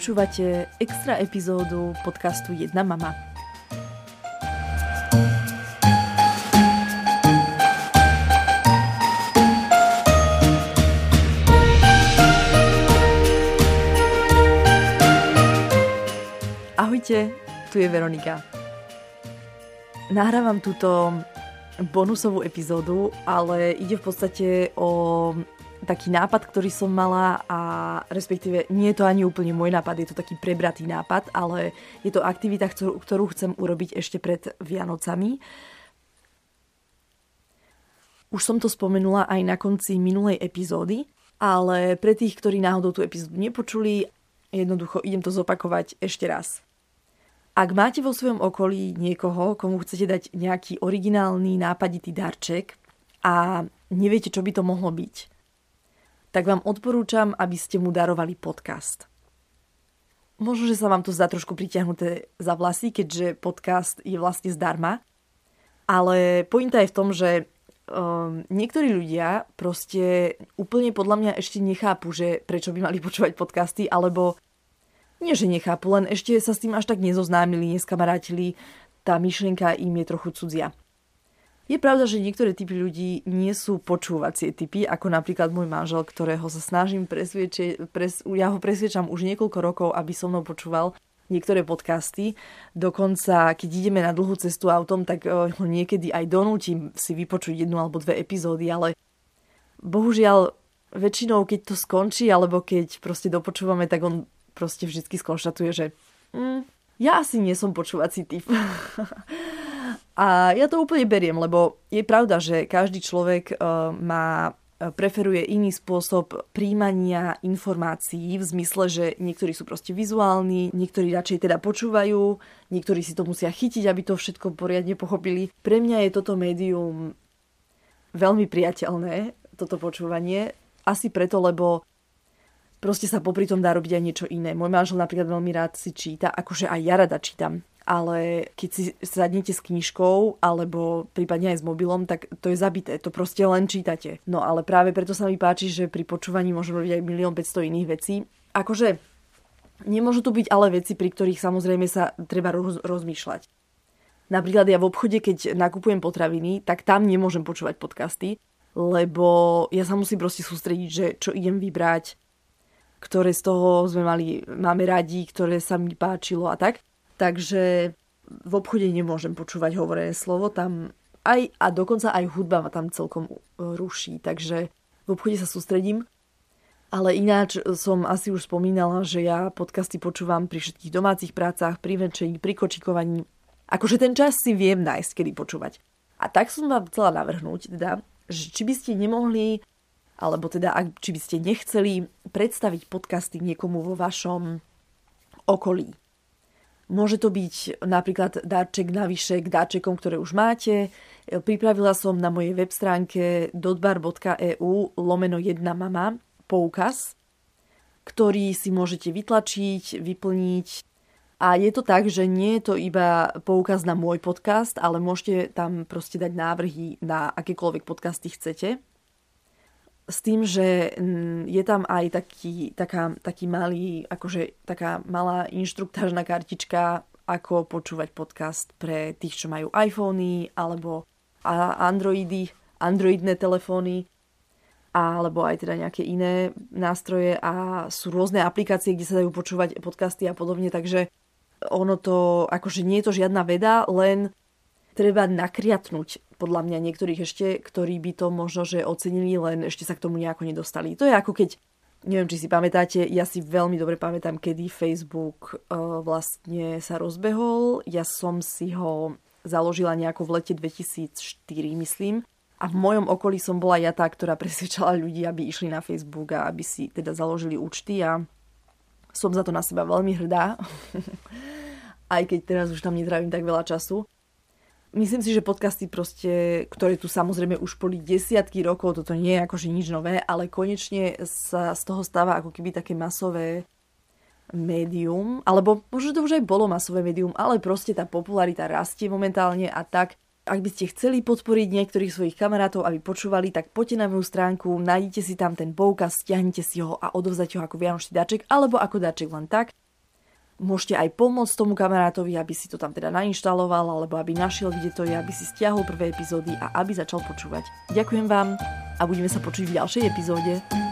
Počúvate extra epizódu podcastu Jedna mama. Ahojte, tu je Veronika. Nahrávam túto bonusovú epizódu, ale ide v podstate o taký nápad, ktorý som mala a respektíve nie je to ani úplne môj nápad, je to taký prebratý nápad, ale je to aktivita, ktorú chcem urobiť ešte pred Vianocami. Už som to spomenula aj na konci minulej epizódy, ale pre tých, ktorí náhodou tú epizódu nepočuli, jednoducho idem to zopakovať ešte raz. Ak máte vo svojom okolí niekoho, komu chcete dať nejaký originálny, nápaditý darček a neviete, čo by to mohlo byť, tak vám odporúčam, aby ste mu darovali podcast. Možno, že sa vám to zdá trošku pritiahnuté za vlasy, keďže podcast je vlastne zdarma, ale pointa je v tom, že niektorí ľudia proste úplne podľa mňa ešte nechápu, že prečo by mali počúvať podcasty, alebo nie, že nechápu, len ešte sa s tým až tak nezoznámili, neskamarátili, tá myšlienka im je trochu cudzia. Je pravda, že niektoré typy ľudí nie sú počúvacie typy, ako napríklad môj manžel, ktorého sa snažím ja ho presviečam už niekoľko rokov, aby so mnou počúval niektoré podcasty. Dokonca, keď ideme na dlhú cestu autom, tak ho niekedy aj donútim si vypočuť 1 alebo 2 epizódy, ale bohužiaľ väčšinou, keď to skončí, alebo keď proste dopočúvame, tak on proste vždycky skonštatuje, že ja asi nie som počúvací typ. A ja to úplne beriem, lebo je pravda, že každý človek preferuje iný spôsob príjmania informácií v zmysle, že niektorí sú proste vizuálni, niektorí radšej teda počúvajú, niektorí si to musia chytiť, aby to všetko poriadne pochopili. Pre mňa je toto médium veľmi priateľné, toto počúvanie, asi preto, lebo proste sa popri tom dá robiť aj niečo iné. Môj manžel napríklad veľmi rád si číta, akože aj ja rada čítam. Ale keď si sadnete s knižkou alebo prípadne aj s mobilom, tak to je zabité, to proste len čítate. No ale práve preto sa mi páči, že pri počúvaní môžem robiť aj 1 500 000 iných vecí. Akože nemôžu tu byť ale veci, pri ktorých samozrejme sa treba rozmýšľať. Napríklad ja v obchode, keď nakupujem potraviny, tak tam nemôžem počúvať podcasty, lebo ja sa musím proste sústrediť, že čo idem vybrať, ktoré z toho máme radi, ktoré sa mi páčilo a tak. Takže v obchode nemôžem počúvať hovorené slovo, tam a dokonca aj hudba ma tam celkom ruší, takže v obchode sa sústredím. Ale ináč som asi už spomínala, že ja podcasty počúvam pri všetkých domácich prácach, pri venčení, pri kočikovaní. Akože ten čas si viem nájsť, kedy počúvať. A tak som vám chcela navrhnúť, teda, že či by ste nemohli, alebo teda či by ste nechceli predstaviť podcasty niekomu vo vašom okolí. Môže to byť napríklad darček navyše k darčekom, ktoré už máte. Pripravila som na mojej web stránke dotbar.eu/1mama poukaz, ktorý si môžete vytlačiť, vyplniť. A je to tak, že nie je to iba poukaz na môj podcast, ale môžete tam proste dať návrhy na akékoľvek podcasty chcete. S tým, že je tam aj taký malý, akože taká malá inštruktážna kartička, ako počúvať podcast pre tých, čo majú iPhony alebo androidné telefóny alebo aj teda nejaké iné nástroje a sú rôzne aplikácie, kde sa dajú počúvať podcasty a podobne, takže ono to, akože nie je to žiadna veda, len treba nakriatnúť podľa mňa niektorých ešte, ktorí by to možno, že ocenili, len ešte sa k tomu nejako nedostali. To je ako keď, neviem, či si pamätáte, ja si veľmi dobre pamätám, kedy Facebook vlastne sa rozbehol. Ja som si ho založila nejako v lete 2004, myslím. A v mojom okolí som bola ja tá, ktorá presvedčala ľudí, aby išli na Facebook a aby si teda založili účty a som za to na seba veľmi hrdá. Aj keď teraz už tam netrávim tak veľa času. Myslím si, že podcasty proste, ktoré tu samozrejme už boli desiatky rokov, toto nie je akože nič nové, ale konečne sa z toho stáva ako keby také masové médium, alebo možno to už aj bolo masové médium, ale proste tá popularita rastie momentálne a tak, ak by ste chceli podporiť niektorých svojich kamarátov, aby počúvali, tak poďte na moju stránku, nájdete si tam ten poukaz, stiahnite si ho a odovzdajte ho ako vianočný darček, alebo ako darček len tak. Môžete aj pomôcť tomu kamarátovi, aby si to tam teda nainštaloval, alebo aby našiel, kde to je, aby si stiahol prvé epizódy a aby začal počúvať. Ďakujem vám a budeme sa počuť v ďalšej epizóde.